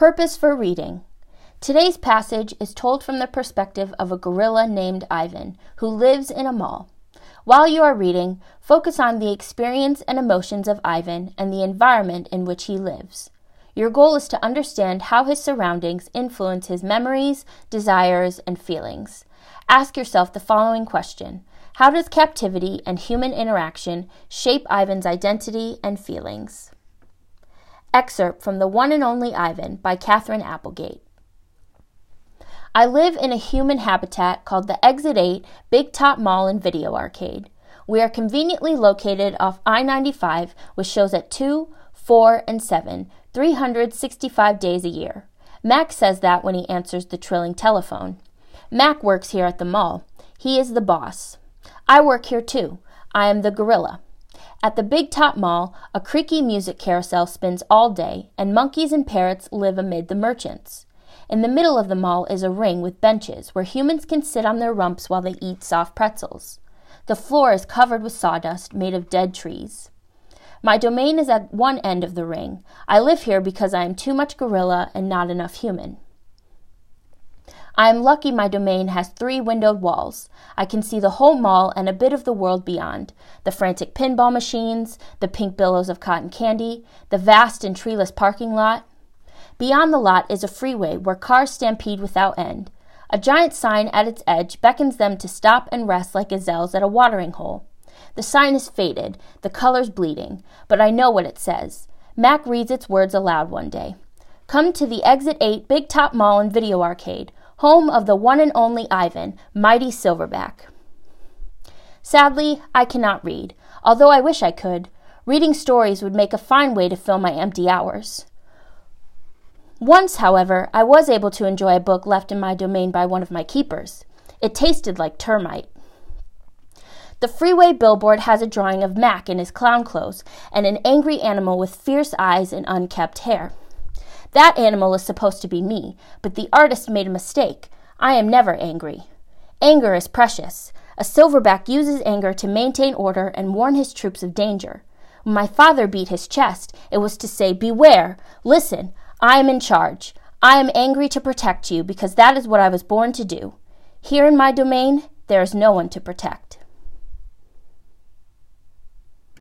Purpose for reading. Today's passage is told from the perspective of a gorilla named Ivan, who lives in a mall. While you are reading, focus on the experience and emotions of Ivan and the environment in which he lives. Your goal is to understand how his surroundings influence his memories, desires, and feelings. Ask yourself the following question: how does captivity and human interaction shape Ivan's identity and feelings? Excerpt from The One and Only Ivan by Katherine Applegate. I live in a human habitat called the Exit 8 Big Top Mall and Video Arcade. We are conveniently located off I-95 with shows at 2, 4, and 7, 365 days a year. Mac says that when he answers the trilling telephone. Mac works here at the mall. He is the boss. I work here too. I am the gorilla. At the Big Top Mall, a creaky music carousel spins all day, and monkeys and parrots live amid the merchants. In the middle of the mall is a ring with benches where humans can sit on their rumps while they eat soft pretzels. The floor is covered with sawdust made of dead trees. My domain is at one end of the ring. I live here because I am too much gorilla and not enough human. I am lucky my domain has 3 windowed walls. I can see the whole mall and a bit of the world beyond. The frantic pinball machines, the pink billows of cotton candy, the vast and treeless parking lot. Beyond the lot is a freeway where cars stampede without end. A giant sign at its edge beckons them to stop and rest like gazelles at a watering hole. The sign is faded, the colors bleeding, but I know what it says. Mac reads its words aloud one day. Come to the Exit 8 Big Top Mall and Video Arcade, home of the one and only Ivan, mighty Silverback. Sadly, I cannot read, although I wish I could. Reading stories would make a fine way to fill my empty hours. Once, however, I was able to enjoy a book left in my domain by one of my keepers. It tasted like termite. The freeway billboard has a drawing of Mac in his clown clothes and an angry animal with fierce eyes and unkempt hair. That animal is supposed to be me, but the artist made a mistake. I am never angry. Anger is precious. A silverback uses anger to maintain order and warn his troops of danger. When my father beat his chest, it was to say, "Beware! Listen! I am in charge. I am angry to protect you because that is what I was born to do. Here in my domain, there is no one to protect."